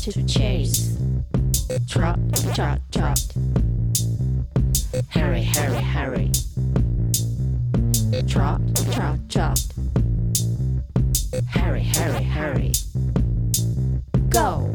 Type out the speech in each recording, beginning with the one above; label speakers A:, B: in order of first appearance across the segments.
A: to chase. Trot, trot, trot. Hurry, hurry, hurry. Trot, trot, trot. Hurry, hurry, hurry. Go!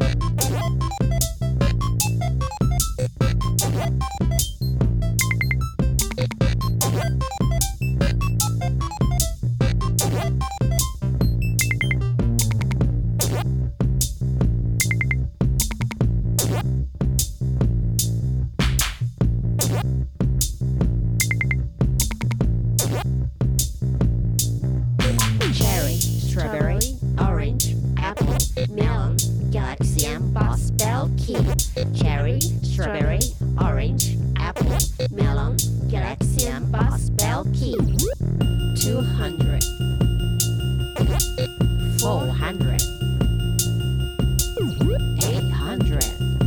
A: Cherry, strawberry, orange, apple, melon, galaxy and boss bell key. Cherry, strawberry, orange, apple, melon, galaxy and boss bell key. 200, 400, 800,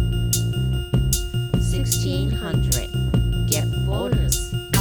A: 1600. Get bonus.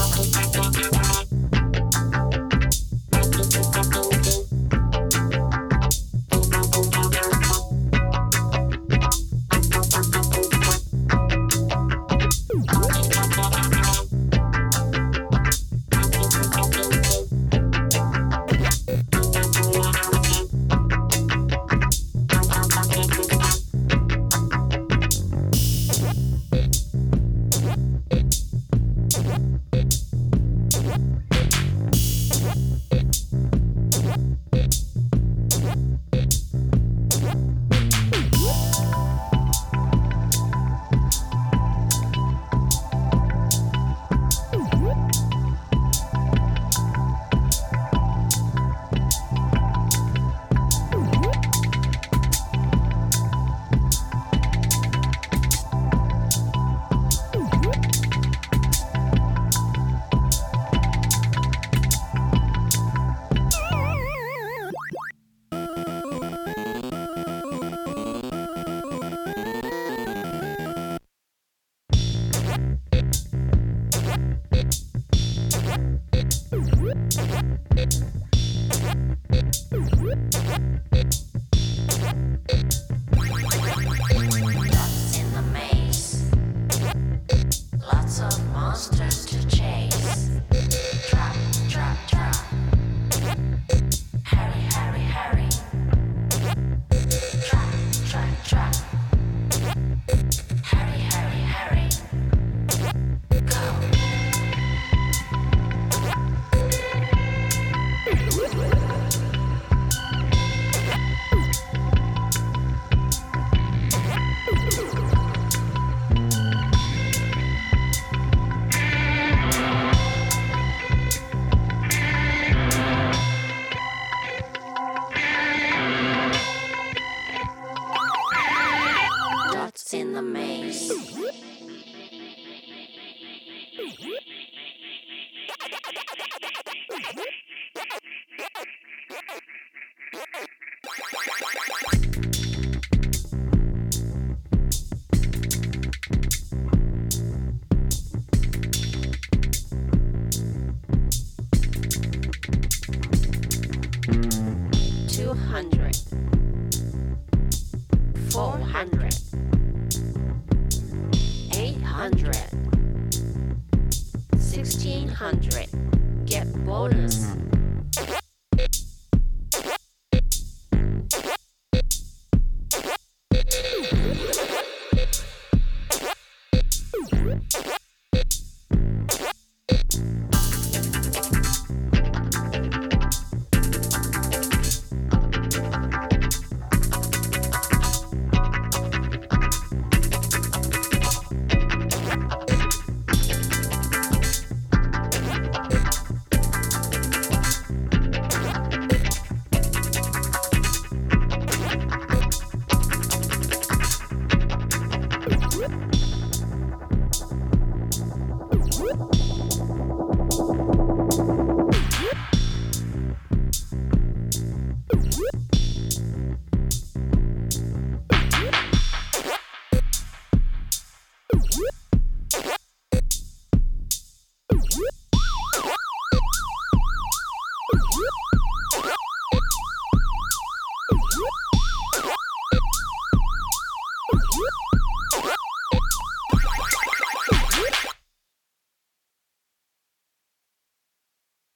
A: Dots in the maze. Lots of monsters to chase. Trap, trap, trap. Hurry, hurry, hurry. Trap, trap, trap. Hurry, hurry, hurry. Go. Dots in the maze. $200, $400, $800, $1,600. Get bonus.